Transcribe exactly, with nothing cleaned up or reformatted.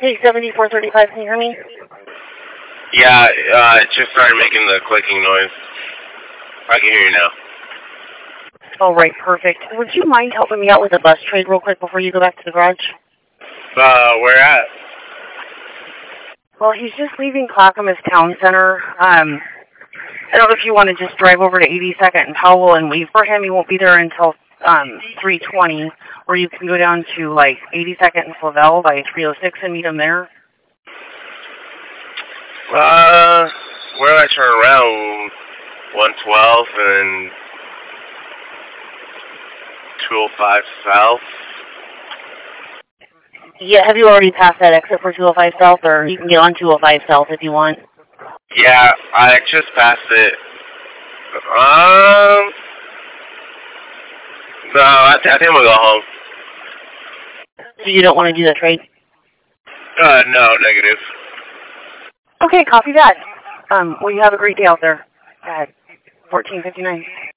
Hey, seventy-four thirty-five, can you hear me? Yeah, uh, it just started making the clicking noise. I can hear you now. Oh, right, perfect. Would you mind helping me out with a bus trade real quick before you go back to the garage? Uh, where at? Well, he's just leaving Clackamas Town Center. Um, I don't know if you want to just drive over to eighty-second and Powell and wait for him. He won't be there until um, three twenty, or you can go down to, like, eighty-second and Flavel by three oh six and meet him there. Uh, where do I turn around? one twelve and two oh five South. Yeah, have you already passed that exit for two oh five South, or you can get on two oh five South if you want? Yeah, I just passed it. Um, no, I, th I think I'm gonna go home. So you don't want to do the trade? Uh, no, negative. Okay, copy that. Um, well, you have a great day out there at fourteen fifty-nine.